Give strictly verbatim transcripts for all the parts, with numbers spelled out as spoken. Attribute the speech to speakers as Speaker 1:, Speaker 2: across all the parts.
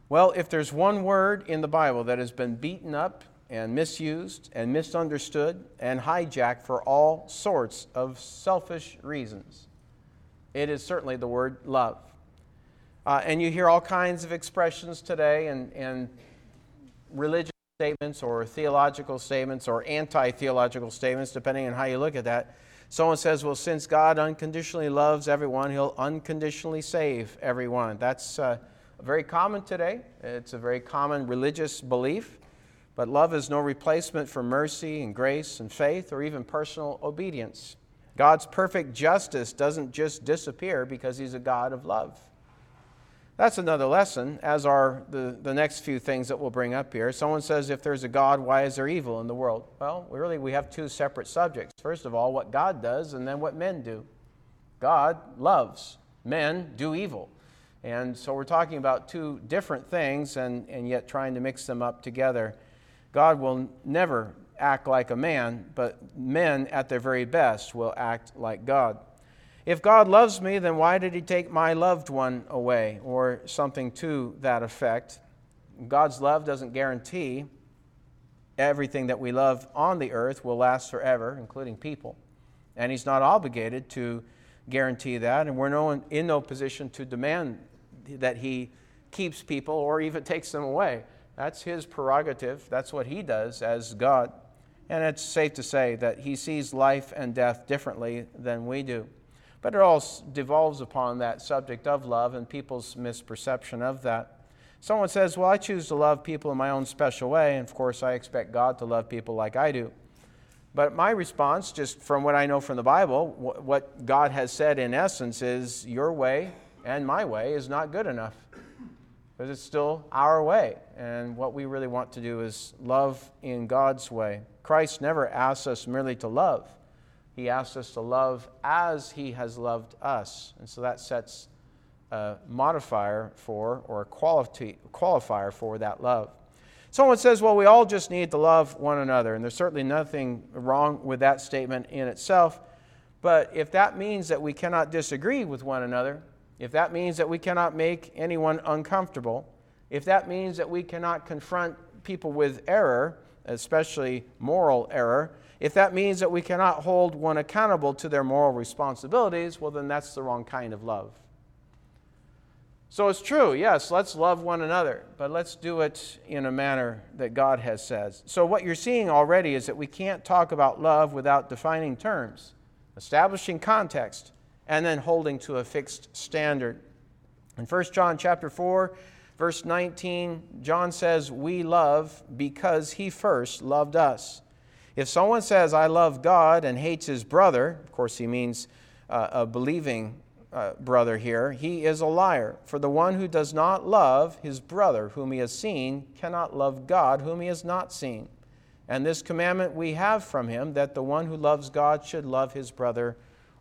Speaker 1: Well, if there's one word in the Bible that has been beaten up and misused and misunderstood and hijacked for all sorts of selfish reasons, it is certainly the word love. Uh, and you hear all kinds of expressions today and, and religious statements or theological statements or anti-theological statements, depending on how you look at that. Someone says, well, since God unconditionally loves everyone, He'll unconditionally save everyone. That's uh, very common today. It's a very common religious belief. But love is no replacement for mercy and grace and faith or even personal obedience. God's perfect justice doesn't just disappear because He's a God of love. That's another lesson, as are the, the next few things that we'll bring up here. Someone says, if there's a God, why is there evil in the world? Well, really, we have two separate subjects. First of all, what God does, and then what men do. God loves. Men do evil. And so we're talking about two different things, and, and yet trying to mix them up together. God will never act like a man, but men at their very best will act like God. If God loves me, then why did He take my loved one away? Or something to that effect. God's love doesn't guarantee everything that we love on the earth will last forever, including people. And He's not obligated to guarantee that, and we're no, in no position to demand that He keeps people or even takes them away. That's His prerogative. That's what He does as God. And it's safe to say that He sees life and death differently than we do. But it all devolves upon that subject of love and people's misperception of that. Someone says, well, I choose to love people in my own special way, and of course I expect God to love people like I do. But my response, just from what I know from the Bible, what God has said in essence is, your way and my way is not good enough. Because it's still our way. And what we really want to do is love in God's way. Christ never asks us merely to love. He asks us to love as He has loved us. And so that sets a modifier for, or a quality, qualifier for that love. Someone says, well, we all just need to love one another. And there's certainly nothing wrong with that statement in itself. But if that means that we cannot disagree with one another, if that means that we cannot make anyone uncomfortable, if that means that we cannot confront people with error, especially moral error, if that means that we cannot hold one accountable to their moral responsibilities, well, then that's the wrong kind of love. So it's true, yes, let's love one another, but let's do it in a manner that God has said. So what you're seeing already is that we can't talk about love without defining terms, establishing context, and then holding to a fixed standard. In First John chapter four, verse nineteen, John says, we love because He first loved us. If someone says, I love God, and hates his brother, of course he means uh, a believing uh, brother here, he is a liar. For the one who does not love his brother whom he has seen cannot love God whom he has not seen. And this commandment we have from Him, that the one who loves God should love his brother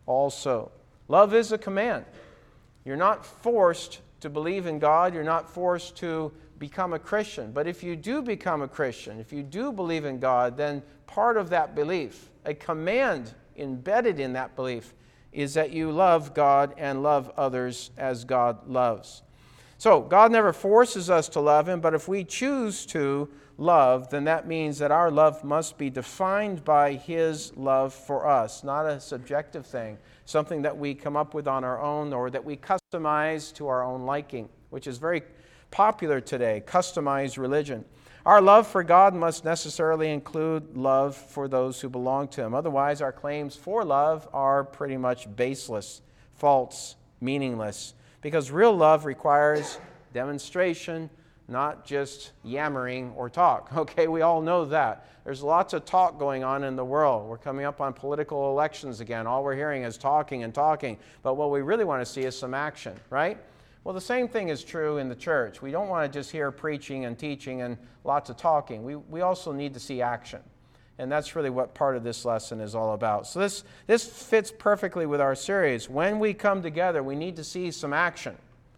Speaker 1: also. Love is a command. You're not forced to believe in God. You're not forced to become a Christian. But if you do become a Christian, if you do believe in God, then part of that belief, a command embedded in that belief, is that you love God and love others as God loves. So God never forces us to love Him, but if we choose to love, then that means that our love must be defined by His love for us, not a subjective thing, something that we come up with on our own or that we customize to our own liking, which is very popular today, customized religion. Our love for God must necessarily include love for those who belong to Him. Otherwise, our claims for love are pretty much baseless, false, meaningless. Because real love requires demonstration, not just yammering or talk. Okay, we all know that. There's lots of talk going on in the world. We're coming up on political elections again. All we're hearing is talking and talking. But what we really want to see is some action, right? Well, the same thing is true in the church. We don't want to just hear preaching and teaching and lots of talking. We, we also need to see action. And that's really what part of this lesson is all about. So this, this fits perfectly with our series. When we come together, we need to see some action.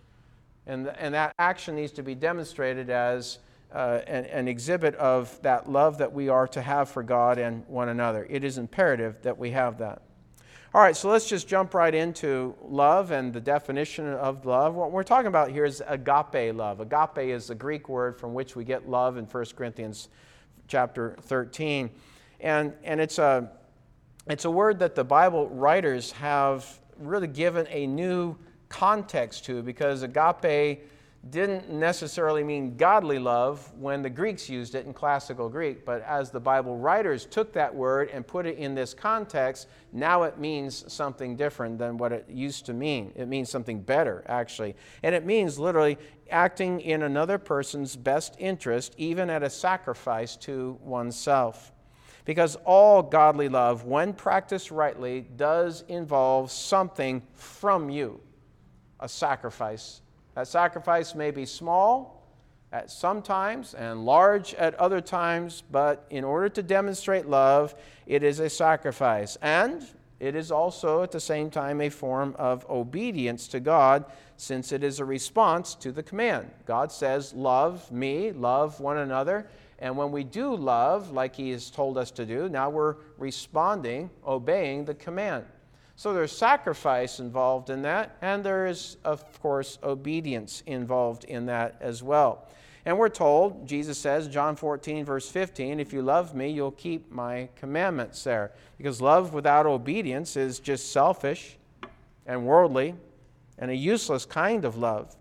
Speaker 1: And, and that action needs to be demonstrated as uh, an, an exhibit of that love that we are to have for God and one another. It is imperative that we have that. All right, so let's just jump right into love and the definition of love. What we're talking about here is agape love. Agape is the Greek word from which we get love in First Corinthians chapter thirteen. And, and it's, a, it's a word that the Bible writers have really given a new context to, because agape didn't necessarily mean godly love when the Greeks used it in classical Greek, but as the Bible writers took that word and put it in this context, now it means something different than what it used to mean. It means something better, actually. And it means literally acting in another person's best interest, even at a sacrifice to oneself. Because all godly love, when practiced rightly, does involve something from you, a sacrifice. That sacrifice may be small at some times and large at other times, but in order to demonstrate love, it is a sacrifice. And it is also at the same time a form of obedience to God, since it is a response to the command. God says, love me, love one another. And when we do love, like He has told us to do, now we're responding, obeying the command. So there's sacrifice involved in that, and there is, of course, obedience involved in that as well. And we're told, Jesus says, John fourteen, verse fifteen, if you love me, you'll keep my commandments there. Because love without obedience is just selfish and worldly and a useless kind of love.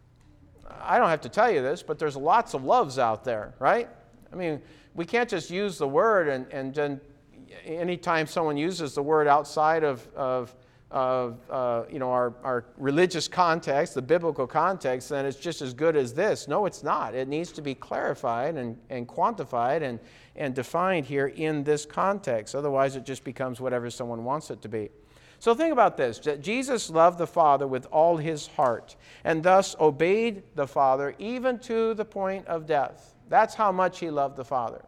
Speaker 1: I don't have to tell you this, but there's lots of loves out there, right? I mean, we can't just use the word and, and then anytime someone uses the word outside of, of, of uh, you know, our, our religious context, the biblical context, then it's just as good as this. No, it's not. It needs to be clarified and, and quantified and, and defined here in this context. Otherwise, it just becomes whatever someone wants it to be. So think about this, that Jesus loved the Father with all His heart and thus obeyed the Father even to the point of death. That's how much He loved the Father,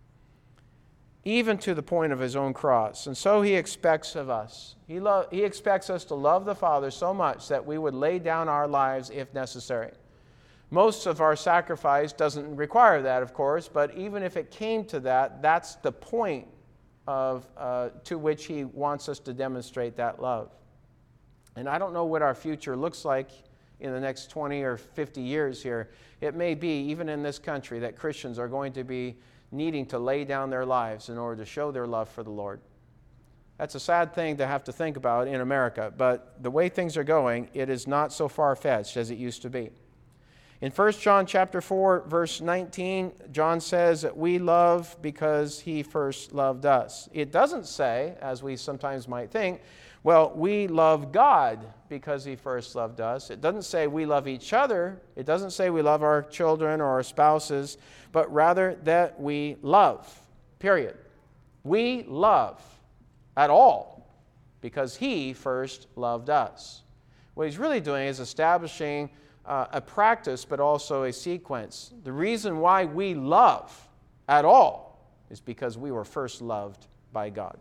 Speaker 1: even to the point of His own cross. And so He expects of us. He, lo- he expects us to love the Father so much that we would lay down our lives if necessary. Most of our sacrifice doesn't require that, of course, but even if it came to that, that's the point of uh, to which He wants us to demonstrate that love. And I don't know what our future looks like in the next twenty or fifty years here. It may be, even in this country, that Christians are going to be needing to lay down their lives in order to show their love for the Lord. That's a sad thing to have to think about in America, but the way things are going, it is not so far-fetched as it used to be. In First John chapter four, verse nineteen, John says that we love because He first loved us. It doesn't say, as we sometimes might think, well, we love God because He first loved us. It doesn't say we love each other. It doesn't say we love our children or our spouses, but rather that we love, period. We love at all because He first loved us. What He's really doing is establishing uh, a practice, but also a sequence. The reason why we love at all is because we were first loved by God.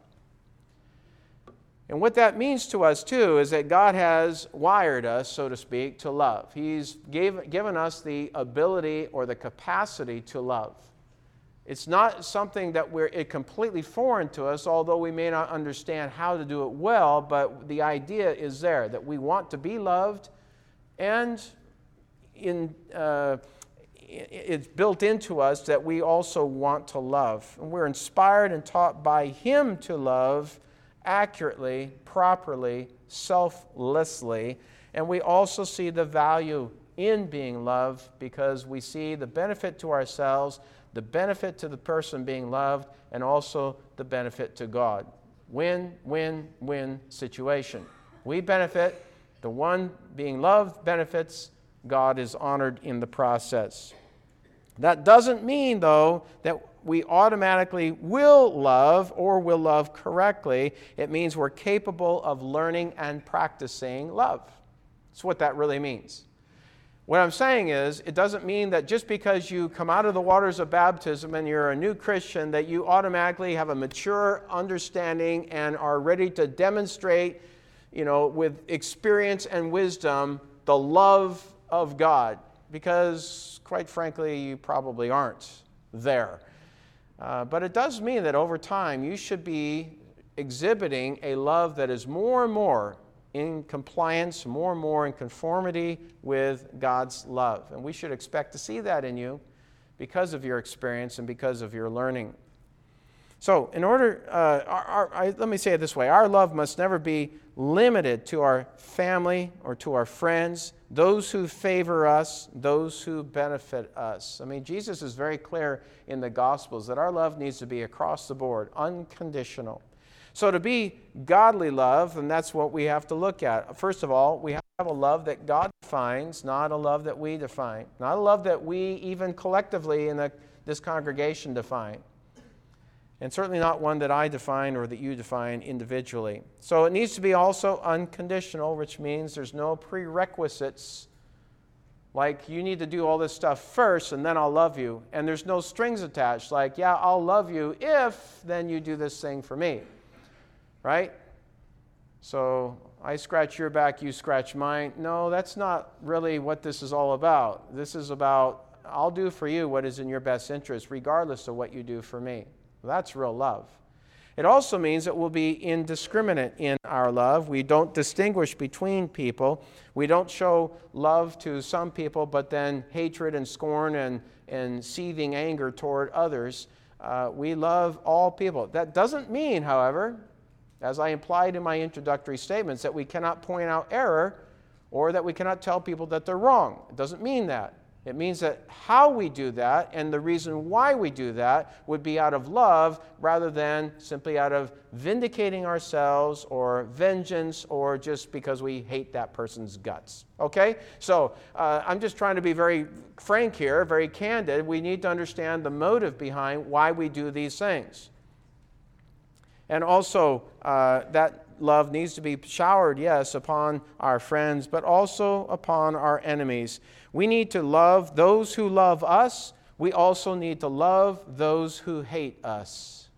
Speaker 1: And what that means to us, too, is that God has wired us, so to speak, to love. He's gave, given us the ability or the capacity to love. It's not something that we're it completely foreign to us, although we may not understand how to do it well, but the idea is there, that we want to be loved, and in uh, it's built into us that we also want to love. And we're inspired and taught by Him to love accurately, properly, selflessly, and we also see the value in being loved because we see the benefit to ourselves, the benefit to the person being loved, and also the benefit to God. Win, win, win situation. We benefit, the one being loved benefits, God is honored in the process. That doesn't mean, though, that we automatically will love or will love correctly. It means we're capable of learning and practicing love. That's what that really means. What I'm saying is, it doesn't mean that just because you come out of the waters of baptism and you're a new Christian, that you automatically have a mature understanding and are ready to demonstrate, you know, with experience and wisdom, the love of God. Because, quite frankly, you probably aren't there. Uh, but it does mean that over time you should be exhibiting a love that is more and more in compliance, more and more in conformity with God's love. And we should expect to see that in you because of your experience and because of your learning. So, in order, uh, our, our, I, let me say it this way. Our love must never be limited to our family or to our friends, those who favor us, those who benefit us. I mean, Jesus is very clear in the Gospels that our love needs to be across the board, unconditional. So to be godly love, and that's what we have to look at. First of all, we have a love that God defines, not a love that we define. Not a love that we even collectively in the, this congregation define. And certainly not one that I define or that you define individually. So it needs to be also unconditional, which means there's no prerequisites, like you need to do all this stuff first and then I'll love you. And there's no strings attached, like, yeah, I'll love you if then you do this thing for me. Right? So I scratch your back, you scratch mine. No, that's not really what this is all about. This is about, I'll do for you what is in your best interest, regardless of what you do for me. That's real love. It also means that we'll be indiscriminate in our love. We don't distinguish between people. We don't show love to some people, but then hatred and scorn and, and seething anger toward others. Uh, we love all people. That doesn't mean, however, as I implied in my introductory statements, that we cannot point out error or that we cannot tell people that they're wrong. It doesn't mean that. It means that how we do that and the reason why we do that would be out of love rather than simply out of vindicating ourselves or vengeance or just because we hate that person's guts. Okay? So uh, I'm just trying to be very frank here, very candid. We need to understand the motive behind why we do these things. And also uh, that love needs to be showered, yes, upon our friends, but also upon our enemies. We need to love those who love us. We also need to love those who hate us.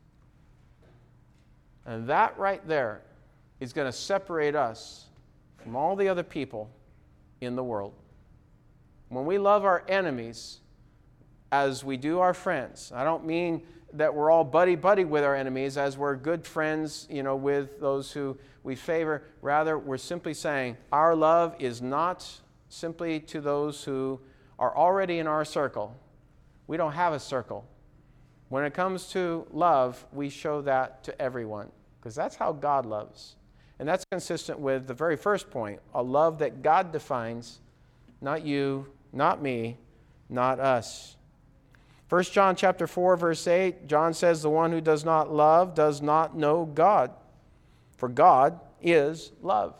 Speaker 1: And that right there is going to separate us from all the other people in the world. When we love our enemies as we do our friends, I don't mean that we're all buddy-buddy with our enemies as we're good friends, you know, with those who we favor. Rather, we're simply saying our love is not simply to those who are already in our circle. We don't have a circle. When it comes to love, we show that to everyone because that's how God loves. And that's consistent with the very first point, a love that God defines, not you, not me, not us. First John chapter four, verse eight, John says, the one who does not love does not know God, for God is love.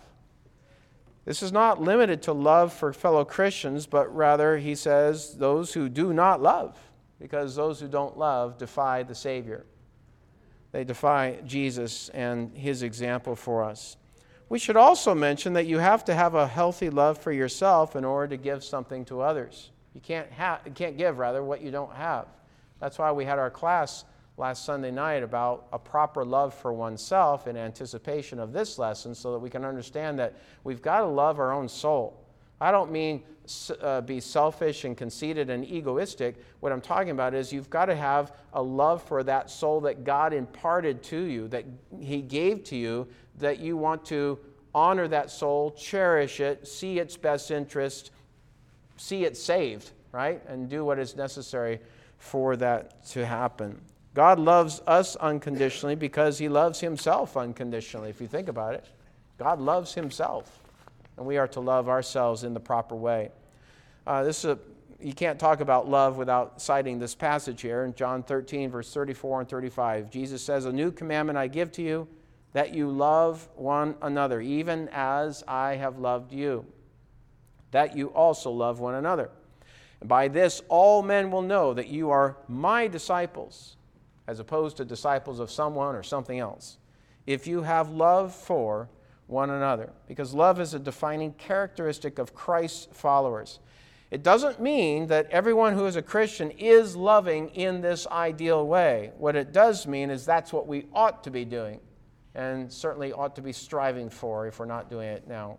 Speaker 1: This is not limited to love for fellow Christians, but rather, he says, those who do not love, because those who don't love defy the Savior. They defy Jesus and his example for us. We should also mention that you have to have a healthy love for yourself in order to give something to others. You can't have, you can't give, rather, what you don't have. That's why we had our class last Sunday night about a proper love for oneself in anticipation of this lesson so that we can understand that we've got to love our own soul. I don't mean uh, be selfish and conceited and egoistic. What I'm talking about is you've got to have a love for that soul that God imparted to you, that he gave to you, that you want to honor that soul, cherish it, see its best interest, see it saved, right? And do what is necessary for that to happen. God loves us unconditionally because he loves himself unconditionally, if you think about it. God loves himself, and we are to love ourselves in the proper way. Uh, this is a, you can't talk about love without citing this passage here in John thirteen, verse thirty-four and thirty-five. Jesus says, a new commandment I give to you, that you love one another, even as I have loved you, that you also love one another. And by this all men will know that you are my disciples, as opposed to disciples of someone or something else, if you have love for one another. Because love is a defining characteristic of Christ's followers. It doesn't mean that everyone who is a Christian is loving in this ideal way. What it does mean is that's what we ought to be doing, and certainly ought to be striving for if we're not doing it now.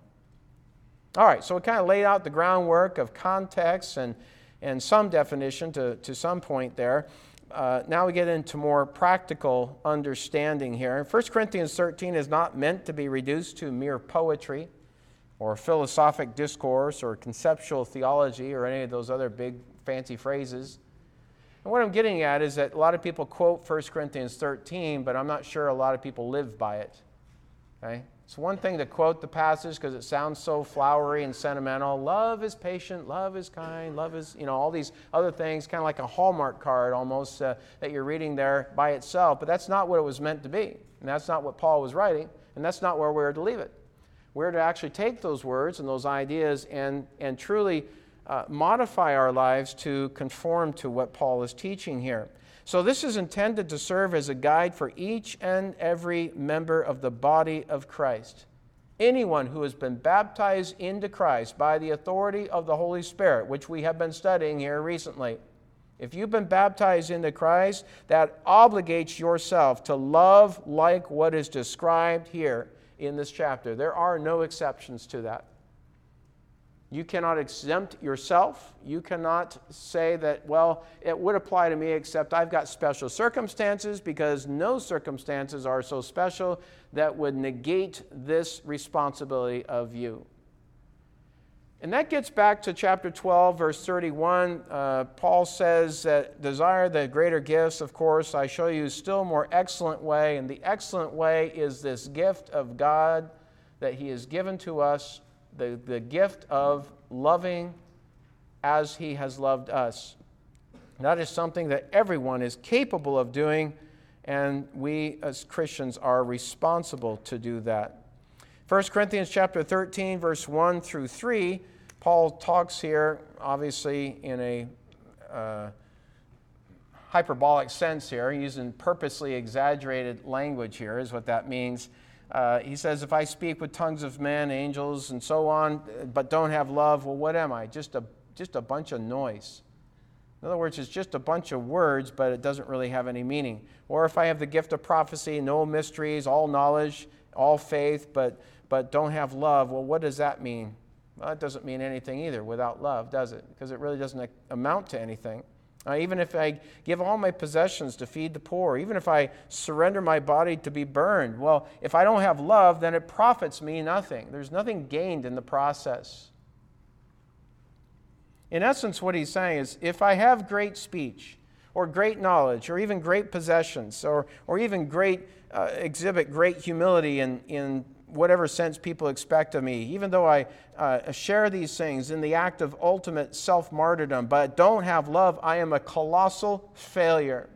Speaker 1: All right, so we kind of laid out the groundwork of context and, and some definition to, to some point there. uh, now we get into more practical understanding here. First Corinthians thirteen is not meant to be reduced to mere poetry or philosophic discourse or conceptual theology or any of those other big fancy phrases. And what I'm getting at is that a lot of people quote First Corinthians thirteen, but I'm not sure a lot of people live by it. Okay? It's one thing to quote the passage because it sounds so flowery and sentimental. Love is patient, love is kind, love is, you know, all these other things, kind of like a Hallmark card almost uh, that you're reading there by itself. But that's not what it was meant to be. And that's not what Paul was writing. And that's not where we're to leave it. We're to actually take those words and those ideas and, and truly uh, modify our lives to conform to what Paul is teaching here. So this is intended to serve as a guide for each and every member of the body of Christ. Anyone who has been baptized into Christ by the authority of the Holy Spirit, which we have been studying here recently. If you've been baptized into Christ, that obligates yourself to love like what is described here in this chapter. There are no exceptions to that. You cannot exempt yourself. You cannot say that, well, it would apply to me except I've got special circumstances, because no circumstances are so special that would negate this responsibility of you. And that gets back to chapter twelve, verse thirty-one. Uh, Paul says that desire the greater gifts, of course, I show you still more excellent way. And the excellent way is this gift of God that He has given to us, the, the gift of loving as He has loved us. That is something that everyone is capable of doing, and we as Christians are responsible to do that. First Corinthians chapter thirteen, verse one through three, Paul talks here, obviously, in a uh, hyperbolic sense here, using purposely exaggerated language here is what that means. Uh, he says, if I speak with tongues of men, angels, and so on, but don't have love, well, what am I? Just a, just a bunch of noise. In other words, it's just a bunch of words, but it doesn't really have any meaning. Or if I have the gift of prophecy, no mysteries, all knowledge, all faith, but but don't have love, well, what does that mean? Well, it doesn't mean anything either without love, does it? Because it really doesn't amount to anything. Uh, even if I give all my possessions to feed the poor, even if I surrender my body to be burned, well, if I don't have love, then it profits me nothing. There's nothing gained in the process. In essence, what he's saying is, if I have great speech, or great knowledge, or even great possessions, or, or even great uh, exhibit great humility in, in whatever sense people expect of me, even though I uh, share these things in the act of ultimate self-martyrdom, but don't have love, I am a colossal failure.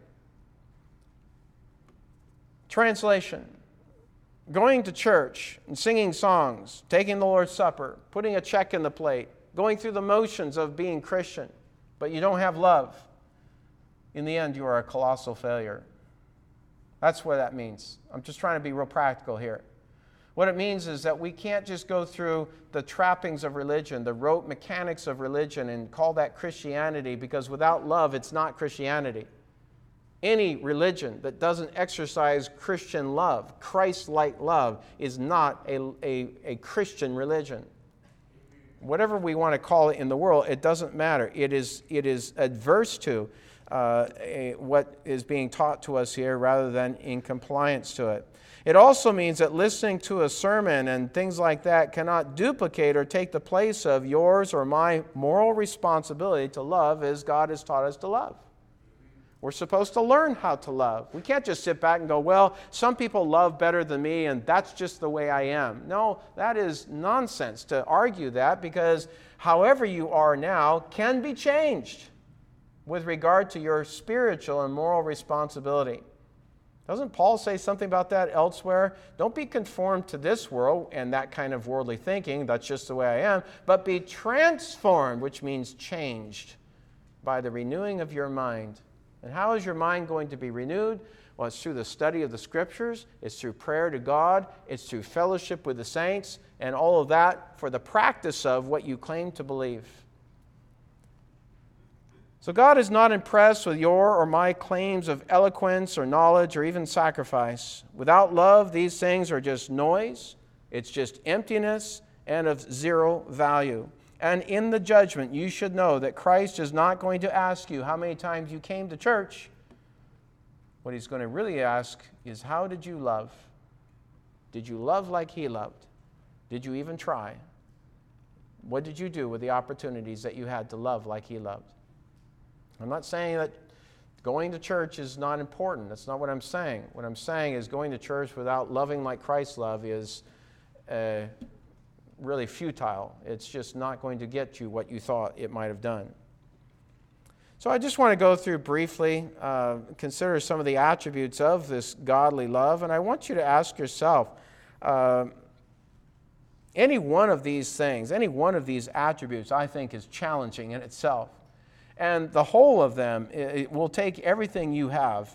Speaker 1: Translation: going to church and singing songs, taking the Lord's Supper, putting a check in the plate, going through the motions of being Christian, but you don't have love, in the end you are a colossal failure. That's what that means. I'm just trying to be real practical here. What it means is that we can't just go through the trappings of religion, the rote mechanics of religion, and call that Christianity, because without love, it's not Christianity. Any religion that doesn't exercise Christian love, Christ-like love, is not a, a, a Christian religion. Whatever we want to call it in the world, it doesn't matter. It is, it is adverse to uh, a, what is being taught to us here rather than in compliance to it. It also means that listening to a sermon and things like that cannot duplicate or take the place of yours or my moral responsibility to love as God has taught us to love. We're supposed to learn how to love. We can't just sit back and go, well, some people love better than me and that's just the way I am. No, that is nonsense to argue that, because however you are now can be changed with regard to your spiritual and moral responsibility. Doesn't Paul say something about that elsewhere? Don't be conformed to this world and that kind of worldly thinking, that's just the way I am, but be transformed, which means changed, by the renewing of your mind. And how is your mind going to be renewed? Well, it's through the study of the Scriptures, it's through prayer to God, it's through fellowship with the saints, and all of that for the practice of what you claim to believe. So God is not impressed with your or my claims of eloquence or knowledge or even sacrifice. Without love, these things are just noise, it's just emptiness, and of zero value. And in the judgment, you should know that Christ is not going to ask you how many times you came to church. What he's going to really ask is, how did you love? Did you love like he loved? Did you even try? What did you do with the opportunities that you had to love like he loved? I'm not saying that going to church is not important. That's not what I'm saying. What I'm saying is going to church without loving like Christ loved is uh, really futile. It's just not going to get you what you thought it might have done. So I just want to go through briefly, uh, consider some of the attributes of this godly love, and I want you to ask yourself, uh, any one of these things, any one of these attributes, I think is challenging in itself. And the whole of them, it will take everything you have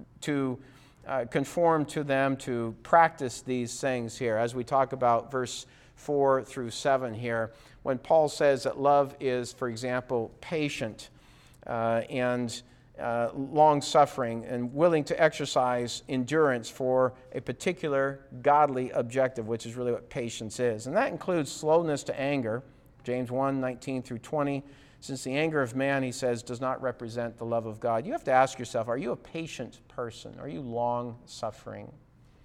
Speaker 1: to uh, conform to them, to practice these things here, as we talk about verse four through seven here, when Paul says that love is, for example, patient, Uh, and uh, long-suffering and willing to exercise endurance for a particular godly objective, which is really what patience is. And that includes slowness to anger, James one, nineteen through twenty. Since the anger of man, he says, does not represent the love of God. You have to ask yourself, are you a patient person? Are you long-suffering?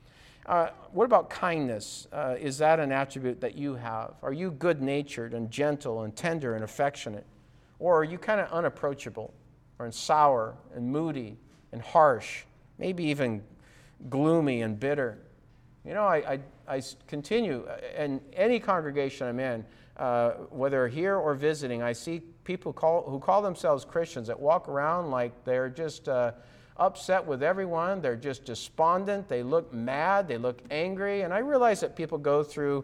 Speaker 1: Uh, what about kindness? Uh, is that an attribute that you have? Are you good-natured and gentle and tender and affectionate? Or are you kind of unapproachable, or sour and moody and harsh, maybe even gloomy and bitter? You know, I, I, I continue, in any congregation I'm in, uh, whether here or visiting, I see people call, who call themselves Christians that walk around like they're just uh, upset with everyone. They're just despondent. They look mad. They look angry. And I realize that people go through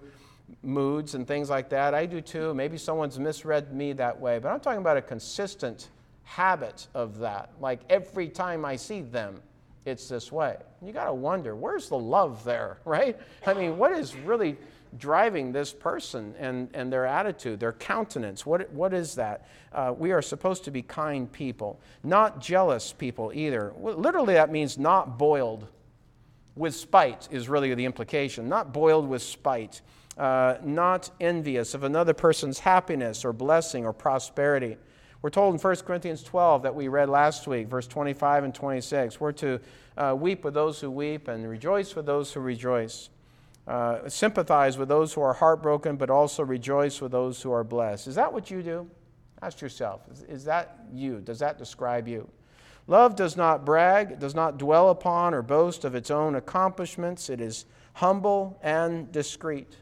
Speaker 1: moods and things like that. I do too. Maybe someone's misread me that way. But I'm talking about a consistent habit of that. Like every time I see them, it's this way. And you got to wonder, where's the love there, right? I mean, what is really driving this person and, and their attitude, their countenance? What, what is that? Uh, we are supposed to be kind people, not jealous people either. Well, literally, that means not boiled with spite is really the implication. Not boiled with spite. Uh, not envious of another person's happiness or blessing or prosperity. We're told in First Corinthians twelve that we read last week, verse twenty-five and twenty-six, we're to uh, weep with those who weep and rejoice with those who rejoice. Uh, sympathize with those who are heartbroken, but also rejoice with those who are blessed. Is that what you do? Ask yourself, is, is that you? Does that describe you? Love does not brag, does not dwell upon or boast of its own accomplishments. It is humble and discreet.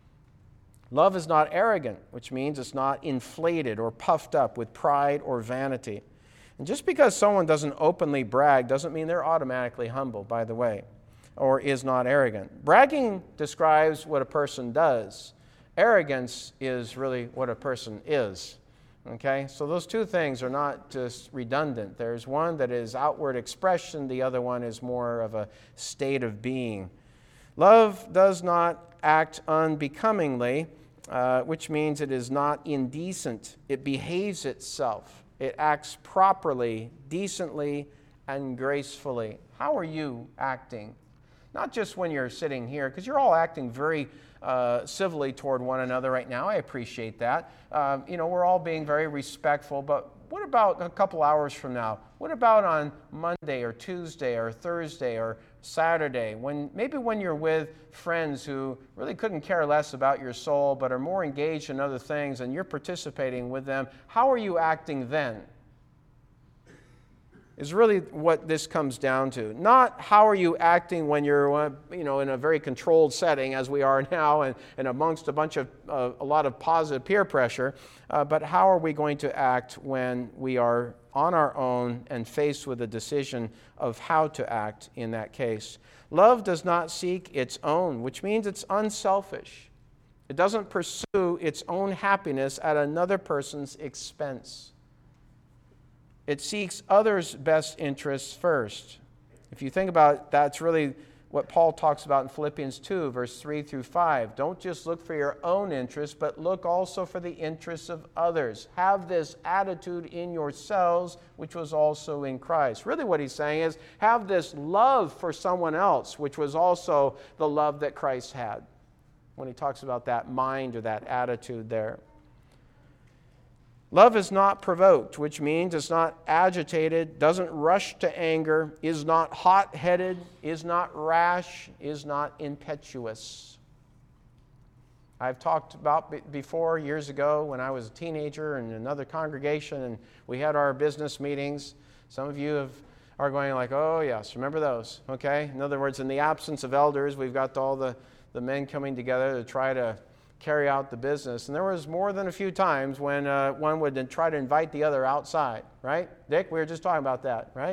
Speaker 1: Love is not arrogant, which means it's not inflated or puffed up with pride or vanity. And just because someone doesn't openly brag doesn't mean they're automatically humble, by the way, or is not arrogant. Bragging describes what a person does. Arrogance is really what a person is. Okay? So those two things are not just redundant. There's one that is outward expression, the other one is more of a state of being. Love does not act unbecomingly, uh, which means it is not indecent. It behaves itself. It acts properly, decently, and gracefully. How are you acting? Not just when you're sitting here, because you're all acting very uh, civilly toward one another right now. I appreciate that. Um, you know, we're all being very respectful, but what about a couple hours from now? What about on Monday or Tuesday or Thursday or Saturday, when maybe when you're with friends who really couldn't care less about your soul but are more engaged in other things and you're participating with them? How are you acting then? Is really what this comes down to. Not how are you acting when you're, you know, in a very controlled setting as we are now and, and amongst a bunch of, uh, a lot of positive peer pressure, uh, but how are we going to act when we are on our own and faced with a decision of how to act in that case. Love does not seek its own, which means it's unselfish. It doesn't pursue its own happiness at another person's expense. It seeks others' best interests first. If you think about it, that's really what Paul talks about in Philippians two, verse three through five. Don't just look for your own interests, but look also for the interests of others. Have this attitude in yourselves, which was also in Christ. Really what he's saying is, have this love for someone else, which was also the love that Christ had, when he talks about that mind or that attitude there. Love is not provoked, which means it's not agitated, doesn't rush to anger, is not hot-headed, is not rash, is not impetuous. I've talked about before years ago when I was a teenager in another congregation and we had our business meetings. Some of you have, are going like, oh yes, remember those, okay? In other words, in the absence of elders, we've got all the, the men coming together to try to carry out the business. And there was more than a few times when uh, one would then try to invite the other outside, right? Dick, we were just talking about that, right?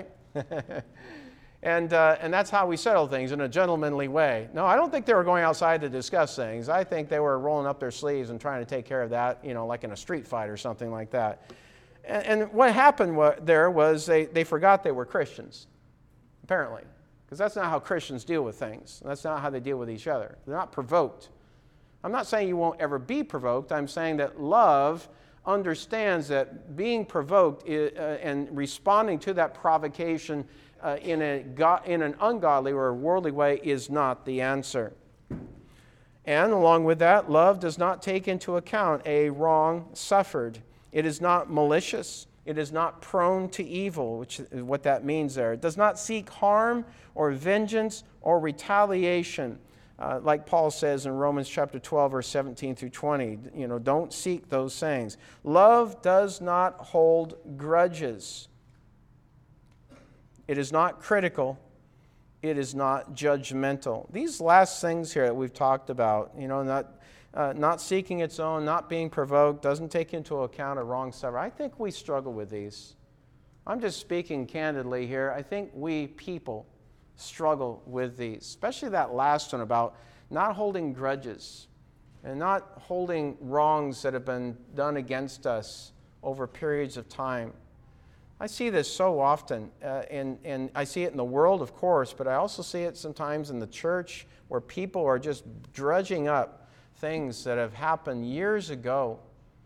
Speaker 1: and uh, and that's how we settle things in a gentlemanly way. No, I don't think they were going outside to discuss things. I think they were rolling up their sleeves and trying to take care of that, you know, like in a street fight or something like that. And, and what happened wa- there was they, they forgot they were Christians, apparently, because that's not how Christians deal with things. That's not how they deal with each other. They're not provoked. I'm not saying you won't ever be provoked. I'm saying that love understands that being provoked is, uh, and responding to that provocation uh, in, a go- in an ungodly or a worldly way is not the answer. And along with that, love does not take into account a wrong suffered. It is not malicious. It is not prone to evil, which is what that means there. It does not seek harm or vengeance or retaliation. Uh, like Paul says in Romans chapter twelve, verse seventeen through twenty, you know, don't seek those things. Love does not hold grudges. It is not critical. It is not judgmental. These last things here that we've talked about, you know, not uh, not seeking its own, not being provoked, doesn't take into account a wrong sufferer. I think we struggle with these. I'm just speaking candidly here. I think we people struggle with these, especially that last one about not holding grudges and not holding wrongs that have been done against us over periods of time. I see this so often, uh, and, and I see it in the world, of course, but I also see it sometimes in the church where people are just drudging up things that have happened years ago.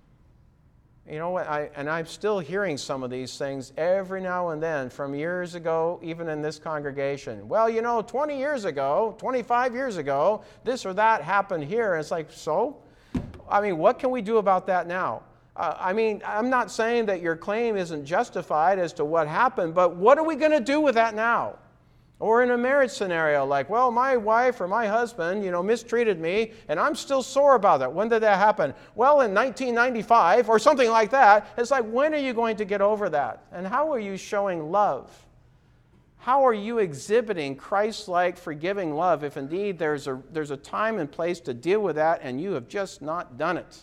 Speaker 1: You know what? I, and I'm still hearing some of these things every now and then from years ago, even in this congregation. Well, you know, twenty years ago, twenty-five years ago, this or that happened here. And it's like, so? I mean, what can we do about that now? Uh, I mean, I'm not saying that your claim isn't justified as to what happened, but what are we going to do with that now? Or in a marriage scenario, like, well, my wife or my husband, you know, mistreated me, and I'm still sore about that. When did that happen? Well, in nineteen ninety-five, or something like that. It's like, when are you going to get over that? And how are you showing love? How are you exhibiting Christ-like forgiving love if indeed there's a, there's a time and place to deal with that and you have just not done it?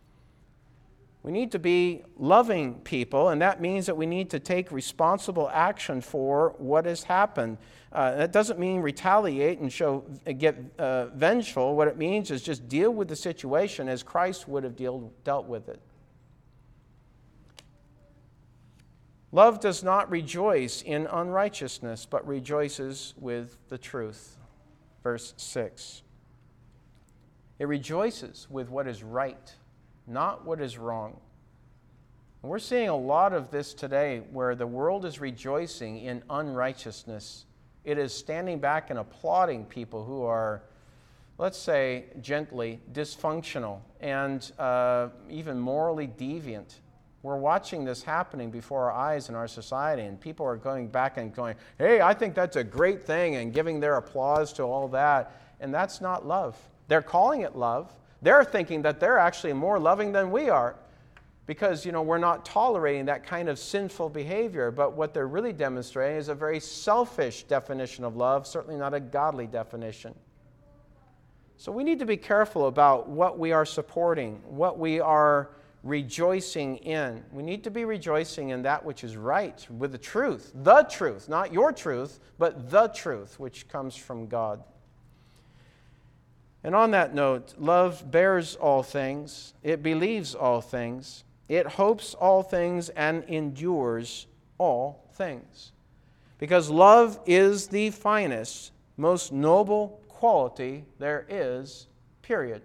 Speaker 1: We need to be loving people, and that means that we need to take responsible action for what has happened. Uh, that doesn't mean retaliate and show get uh, vengeful. What it means is just deal with the situation as Christ would have deal, dealt with it. Love does not rejoice in unrighteousness, but rejoices with the truth. Verse six. It rejoices with what is right, not what is wrong. And we're seeing a lot of this today where the world is rejoicing in unrighteousness. It is standing back and applauding people who are, let's say, gently dysfunctional and uh, even morally deviant. We're watching this happening before our eyes in our society, and people are going back and going, hey, I think that's a great thing, and giving their applause to all that. And that's not love. They're calling it love. They're thinking that they're actually more loving than we are because, you know, we're not tolerating that kind of sinful behavior. But what they're really demonstrating is a very selfish definition of love, certainly not a godly definition. So we need to be careful about what we are supporting, what we are rejoicing in. We need to be rejoicing in that which is right, with the truth, the truth, not your truth, but the truth, which comes from God. And on that note, love bears all things, it believes all things, it hopes all things, and endures all things. Because love is the finest, most noble quality there is, period.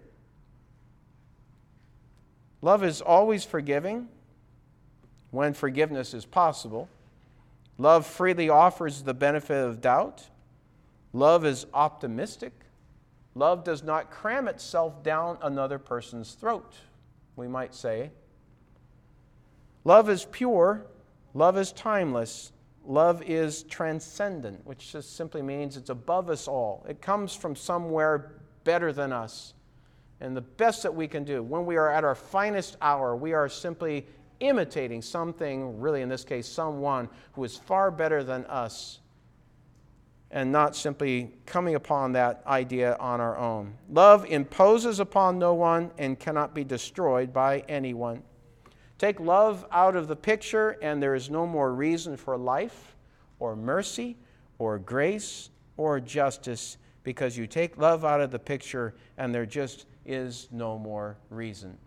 Speaker 1: Love is always forgiving when forgiveness is possible. Love freely offers the benefit of doubt. Love is optimistic. Love does not cram itself down another person's throat, we might say. Love is pure. Love is timeless. Love is transcendent, which just simply means it's above us all. It comes from somewhere better than us. And the best that we can do, when we are at our finest hour, we are simply imitating something, really in this case, someone who is far better than us, and not simply coming upon that idea on our own. Love imposes upon no one and cannot be destroyed by anyone. Take love out of the picture, and there is no more reason for life or mercy or grace or justice, because you take love out of the picture and there just is no more reason.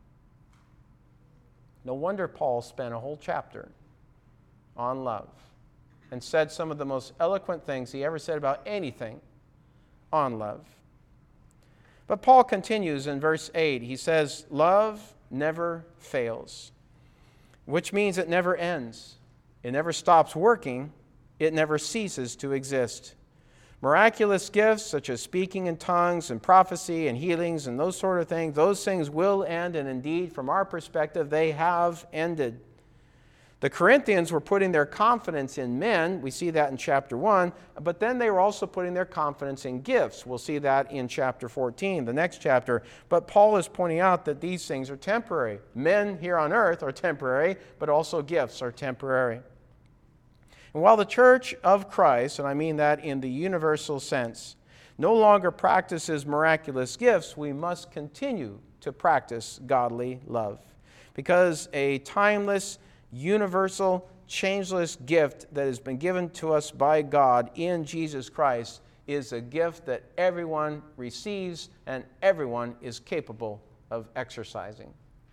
Speaker 1: No wonder Paul spent a whole chapter on love and said some of the most eloquent things he ever said about anything on love. But Paul continues in verse eight. He says, love never fails, which means it never ends. It never stops working. It never ceases to exist. Miraculous gifts such as speaking in tongues and prophecy and healings and those sort of things, those things will end, and indeed, from our perspective, they have ended. The Corinthians were putting their confidence in men. We see that in chapter one. But then they were also putting their confidence in gifts. We'll see that in chapter fourteen, the next chapter. But Paul is pointing out that these things are temporary. Men here on earth are temporary, but also gifts are temporary. And while the church of Christ, and I mean that in the universal sense, no longer practices miraculous gifts, we must continue to practice godly love. Because a timeless, universal, changeless gift that has been given to us by God in Jesus Christ is a gift that everyone receives and everyone is capable of exercising.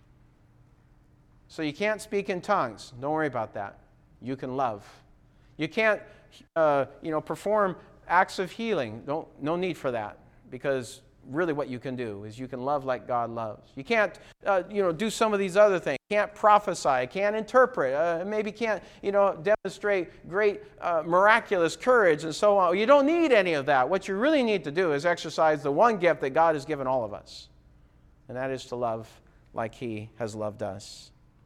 Speaker 1: So you can't speak in tongues. Don't worry about that. You can love. You can't uh, you know, perform acts of healing. Don't, no need for that, because really what you can do is you can love like God loves. You can't uh, you know, do some of these other things. You can't prophesy, can't interpret, uh, maybe can't you know, demonstrate great uh, miraculous courage and so on. You don't need any of that. What you really need to do is exercise the one gift that God has given all of us, and that is to love like He has loved us.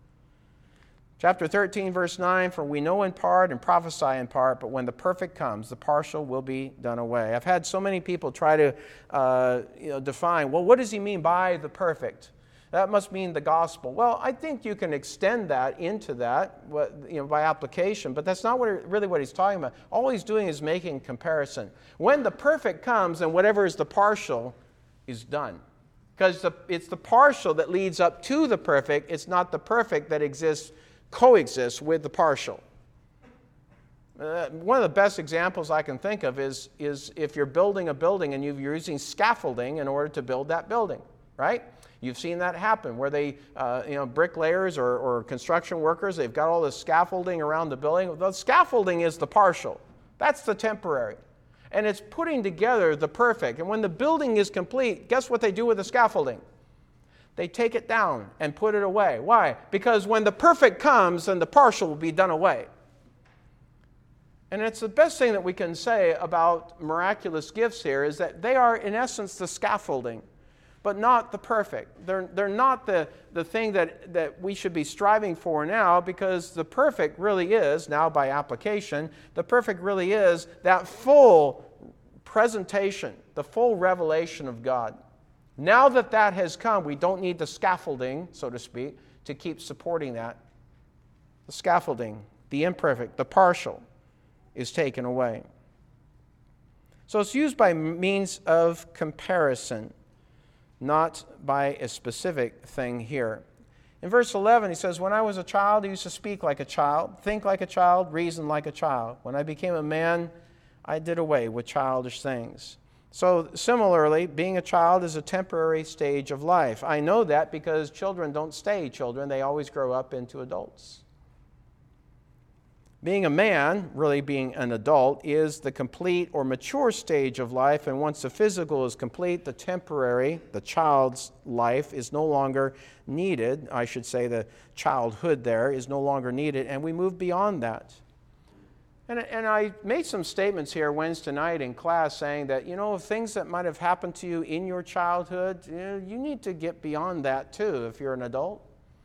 Speaker 1: Chapter thirteen, verse nine, for we know in part and prophesy in part, but when the perfect comes, the partial will be done away. I've had so many people try to uh, you know, define, well, what does he mean by the perfect? That must mean the gospel. Well, I think you can extend that into that what, you know, by application, but that's not what it, really what he's talking about. All he's doing is making comparison. When the perfect comes, and whatever is the partial is done. Because the, it's the partial that leads up to the perfect. It's not the perfect that exists coexists with the partial. Uh, one of the best examples I can think of is, is if you're building a building and you're using scaffolding in order to build that building, right? You've seen that happen where they, uh, you know, bricklayers or, or construction workers, they've got all this scaffolding around the building. The scaffolding is the partial. That's the temporary. And it's putting together the perfect. And when the building is complete, guess what they do with the scaffolding? They take it down and put it away. Why? Because when the perfect comes, then the partial will be done away. And it's the best thing that we can say about miraculous gifts here is that they are, in essence, the scaffolding, but not the perfect. They're, they're not the, the thing that, that we should be striving for now, because the perfect really is, now by application, the perfect really is that full presentation, the full revelation of God. Now that that has come, we don't need the scaffolding, so to speak, to keep supporting that. The scaffolding, the imperfect, the partial, is taken away. So it's used by means of comparison, not by a specific thing here. In verse eleven, he says, when I was a child, I used to speak like a child, think like a child, reason like a child. When I became a man, I did away with childish things. So similarly, being a child is a temporary stage of life. I know that because children don't stay children. They always grow up into adults. Being a man, really being an adult, is the complete or mature stage of life. And once the physical is complete, the temporary, the child's life, is no longer needed. I should say the childhood there is no longer needed. And we move beyond that. And, and I made some statements here Wednesday night in class saying that, you know, things that might have happened to you in your childhood, you know, you need to get beyond that too if you're an adult.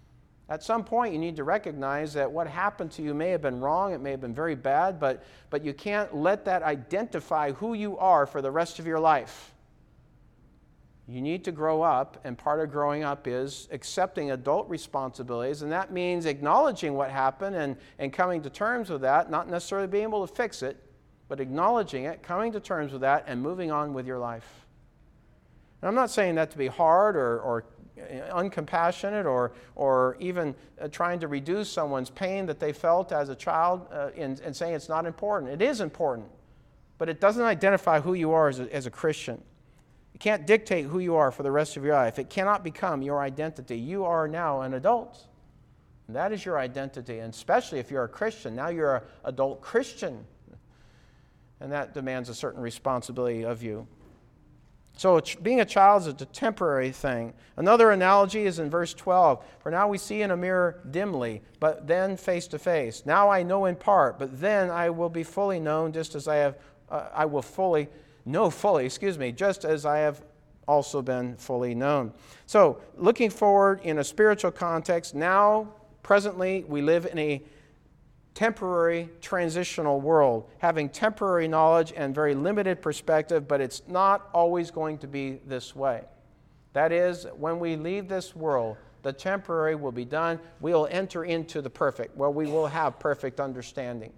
Speaker 1: At some point, you need to recognize that what happened to you may have been wrong, it may have been very bad, but, but you can't let that identify who you are for the rest of your life. You need to grow up, and part of growing up is accepting adult responsibilities, and that means acknowledging what happened and, and coming to terms with that, not necessarily being able to fix it, but acknowledging it, coming to terms with that, and moving on with your life. And I'm not saying that to be hard or, or uncompassionate or, or even uh, trying to reduce someone's pain that they felt as a child uh, in, and saying it's not important. It is important, but it doesn't identify who you are as a, as a Christian. It can't dictate who you are for the rest of your life. It cannot become your identity. You are now an adult, and that is your identity, and especially if you're a Christian. Now you're an adult Christian, and that demands a certain responsibility of you. So being a child is a temporary thing. Another analogy is in verse twelve. For now we see in a mirror dimly, but then face to face. Now I know in part, but then I will be fully known, just as I have. Uh, I will fully know fully. Excuse me, just as I have also been fully known. So looking forward in a spiritual context, now presently we live in a temporary, transitional world, having temporary knowledge and very limited perspective, but it's not always going to be this way. That is, when we leave this world, the temporary will be done. We'll enter into the perfect, where we will have perfect understanding.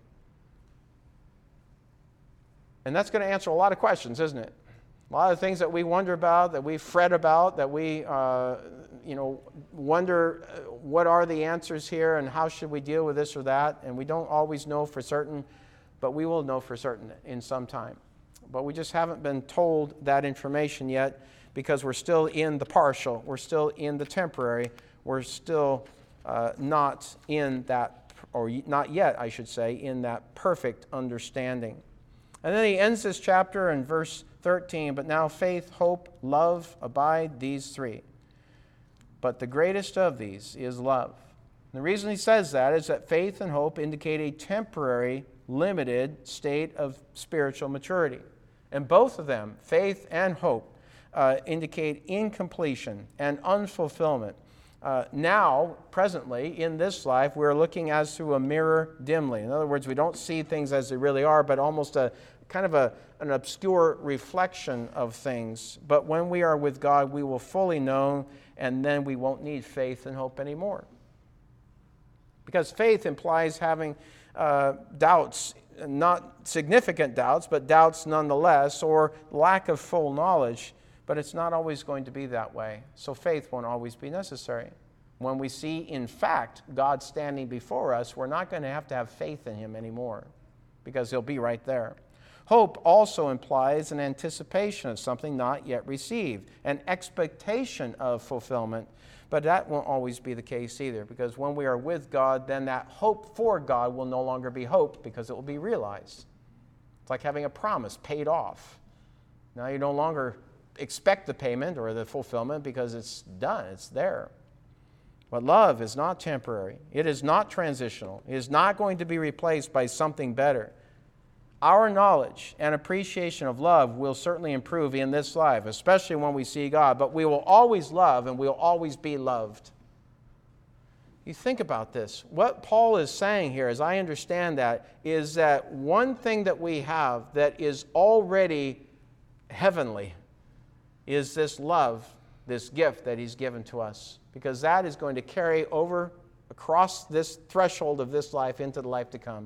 Speaker 1: And that's going to answer a lot of questions, isn't it? A lot of things that we wonder about, that we fret about, that we, uh, you know, wonder uh, what are the answers here and how should we deal with this or that. And we don't always know for certain, but we will know for certain in some time. But we just haven't been told that information yet because we're still in the partial. We're still in the temporary. We're still uh, not in that, or not yet, I should say, in that perfect understanding. And then he ends this chapter in verse thirteen, but now faith, hope, love abide, these three. But the greatest of these is love. And the reason he says that is that faith and hope indicate a temporary, limited state of spiritual maturity. And both of them, faith and hope, uh, indicate incompletion and unfulfillment. Uh, now, presently, in this life, we're looking as through a mirror dimly. In other words, we don't see things as they really are, but almost a kind of a, an obscure reflection of things. But when we are with God, we will fully know, and then we won't need faith and hope anymore. Because faith implies having uh, doubts, not significant doubts, but doubts nonetheless, or lack of full knowledge. But it's not always going to be that way. So faith won't always be necessary. When we see, in fact, God standing before us, we're not going to have to have faith in Him anymore because He'll be right there. Hope also implies an anticipation of something not yet received, an expectation of fulfillment. But that won't always be the case either, because when we are with God, then that hope for God will no longer be hope because it will be realized. It's like having a promise paid off. Now you no longer expect the payment or the fulfillment because it's done, it's there. But love is not temporary. It is not transitional. It is not going to be replaced by something better. Our knowledge and appreciation of love will certainly improve in this life, especially when we see God, but we will always love and we will always be loved. You think about this. What Paul is saying here, as I understand that, is that one thing that we have that is already heavenly is this love, this gift that He's given to us, because that is going to carry over across this threshold of this life into the life to come.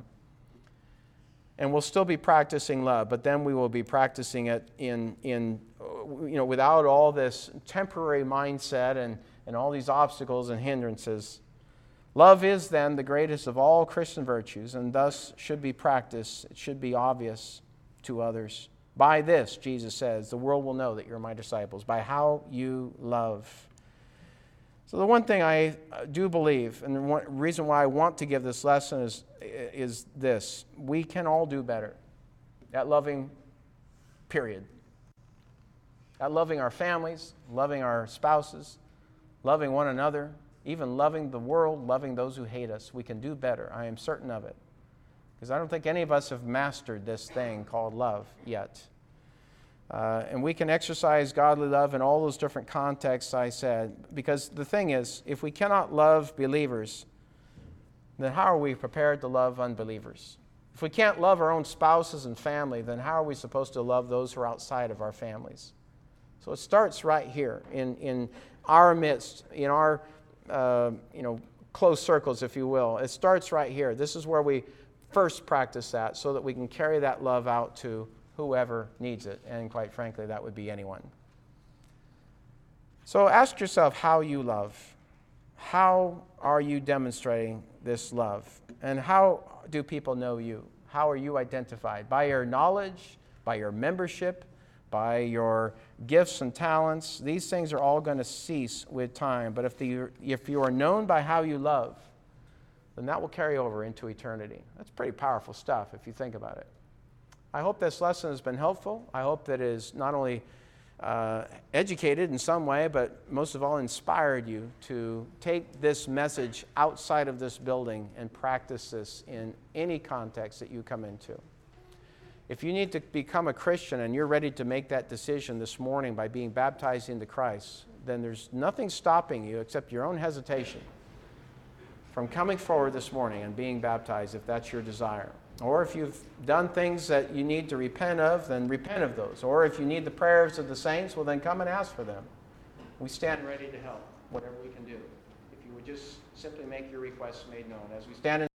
Speaker 1: And we'll still be practicing love, but then we will be practicing it in, in you know, without all this temporary mindset and, and all these obstacles and hindrances. Love is then the greatest of all Christian virtues, and thus should be practiced. It should be obvious to others. By this, Jesus says, the world will know that you're my disciples, by how you love. So the one thing I do believe, and the one reason why I want to give this lesson is, is this. We can all do better at loving, period. At loving our families, loving our spouses, loving one another, even loving the world, loving those who hate us. We can do better. I am certain of it. Because I don't think any of us have mastered this thing called love yet. Uh, and we can exercise godly love in all those different contexts I said. Because the thing is, if we cannot love believers, then how are we prepared to love unbelievers? If we can't love our own spouses and family, then how are we supposed to love those who are outside of our families? So it starts right here in, in our midst, in our uh, you know, close circles, if you will. It starts right here. This is where we first practice that so that we can carry that love out to whoever needs it. And quite frankly, that would be anyone. So ask yourself how you love. How are you demonstrating this love? And how do people know you? How are you identified? By your knowledge, by your membership, by your gifts and talents. These things are all going to cease with time. But if, the, if you are known by how you love, then that will carry over into eternity. That's pretty powerful stuff if you think about it. I hope this lesson has been helpful. I hope that it is not only uh, educated in some way, but most of all inspired you to take this message outside of this building and practice this in any context that you come into. If you need to become a Christian and you're ready to make that decision this morning by being baptized into Christ, then there's nothing stopping you except your own hesitation from coming forward this morning and being baptized if that's your desire. Or if you've done things that you need to repent of, then repent of those. Or if you need the prayers of the saints, well, then come and ask for them. We stand ready to help, whatever we can do. If you would just simply make your requests made known. As we stand in